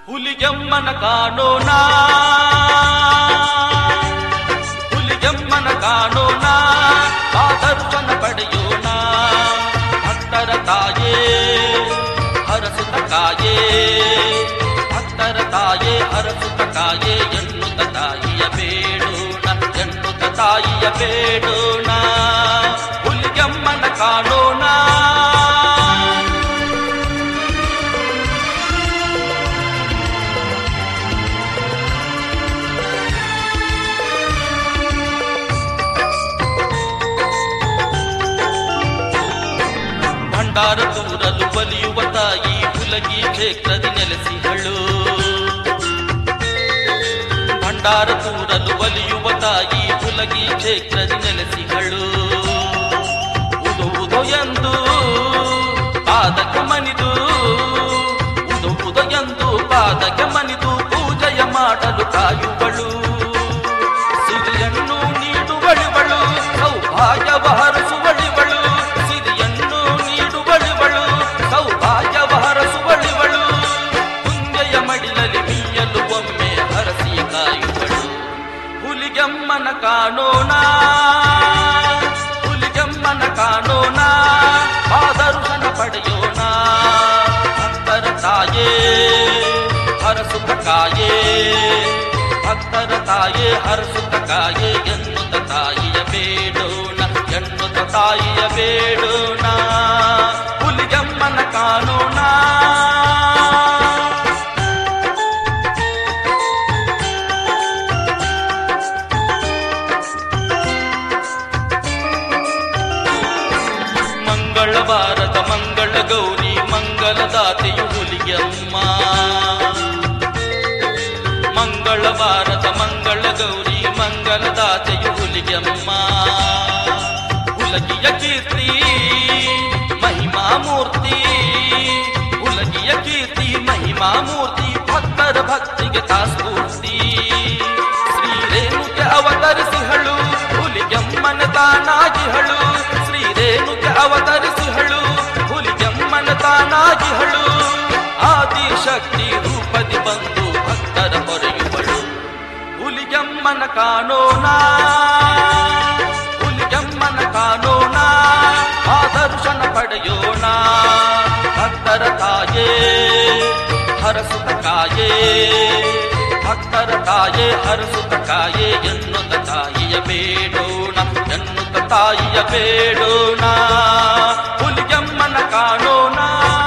ಹುಲಿಗೆಮ್ಮನ ಕಾಣೋಣ, ಹುಲಿಗೆಮ್ಮನ ಕಾಣೋಣ, ಆ ದರ್ಶನ ಪಡೆಯೋಣ. ಭಕ್ತರ ತಾಯೇ ಹರಸುತ್ತ ಕಾಯೇ, ಭಕ್ತರ ತಾಯೇ ಹರಸುತ್ತ ಕಾಯೇ ಎನ್ನುತ್ತ ತಾಯಿಯ ಬೇಡೋಣ, ಎನ್ನುತ್ತ ತಾಯಿಯ ಬೇಡೋಣ. ಹುಲಿಗೆಮ್ಮನ ಕಾಣೋಣ. ಭಂಡಾರ ತೂರಲು ಬಲಿಯುವ ತಾಯಿ ಹುಲಗಿ ಕ್ಷೇತ್ರದಿ ನೆಲೆಸಿಹಳು. ಭಂಡಾರ ತೂರಲು ಬಲಿಯುವ ತಾಯಿ ಹುಲಗಿ ಕ್ಷೇತ್ರದಿ ನೆಲೆಸಿಹಳು. ಉದು ಉದು ಎಂದು ಪಾದಕ್ಕೆ ಮನಿದು, ಉದು ಉದು ಎಂದು ಪಾದಕ್ಕೆ ಮನಿದು ಪೂಜೆಯ ಮಾಡಲು ಕಾಯುವಳು. ಸಿರಿಯನ್ನು ನೀಡುವಳಿವಳು, ಸೌಭಾಗ್ಯವ ಹರಸುವಳಿವಳು. ಸಿರಿಯನ್ನು ನೀಡುವಳಿವಳು, ಸೌಭಾಗ್ಯವ ಹರಸುವಳಿವಳು. ಕುಂಜೆಯ ಮಡಿಲಲ್ಲಿ ಮೀಯಲು ಒಮ್ಮೆ ಹರಸಿ ಕಾಯುವಳು. ಹುಲಿಗೆಮ್ಮನ ಕಾಣೋಣ, ಹುಲಿಗೆಮ್ಮನ ಕಾಣೋಣ, ಆ ದರ್ಶನ ಪಡೆಯೋಣ. ಭಕ್ತರ ತಾಯೇ ಹರಸುತ್ತ ಕಾಯೇ, ಭಕ್ತರ ತಾಯೇ ಹರಸುತ್ತ ಕಾಯೇ ಎನ್ನುತ್ತ ತಾಯಿಯ ಬೇಡೋಣ, ಎನ್ನುತ್ತ ತಾಯಿಯ ಬೇಡೋಣ. ಹುಲಿಗೆಮ್ಮನ ಕಾಣೋಣ. ಮಂಗಳವಾರದ ಮಂಗಳ ಗೌರಿ ಮಂಗಲದಾತೆಯು ಹುಲಿಗೆಮ್ಮ. ಮಂಗಳವಾರದ ಮಂಗಳ ಗೌರಿ ಮಂಗಲದಾತೆಯು ಹುಲಿಗೆಮ್ಮ. ಹುಲಗಿಯ ಕೀರ್ತಿ ಮಹಿಮಾ ಮೂರ್ತಿ, ಹುಲಗಿಯ ಕೀರ್ತಿ ಮಹಿಮಾ ಮೂರ್ತಿ, ಭಕ್ತರ ಭಕ್ತಿಗೆ ತಾಸ್ಫೂರ್ತಿ. ಶ್ರೀರೇಣುಗೆ ಅವತರಿಸಿಹಳು, ಹುಲಿಗೆಮ್ಮನ ತಾನಾಗಿಹಳು. ಶ್ರೀರೇಣುಗೆ ಅವತರಿಸಿಹಳು, ಹುಲಿಗೆಮ್ಮನ ತಾನಾಗಿಹಳು. ಆದಿಶಕ್ತಿ ರೂಪದಿ ಬಂದು ಭಕ್ತರ ಹೊರೆಯುವಳು. ಹುಲಿಗೆಮ್ಮನ ಕಾಣೋಣ, ಹುಲಿಗೆಮ್ಮನ ಕಾಣೋಣ, ಆ ದರ್ಶನ ಪಡೆಯೋಣ. ಭಕ್ತರ ತಾಯೇ ಹರಸುತ್ತ ಕಾಯೇ, ಭಕ್ತರ ತಾಯೇ ಹರಸುತ್ತ ಕಾಯೇ ಎನ್ನುತ್ತ ತಾಯಿಯ ಬೇಡೋಣ, ಎನ್ನುತ್ತ ತಾಯಿಯ ಬೇಡೋಣ. ಹುಲಿಗೆಮ್ಮನ ಕಾಣೋಣ.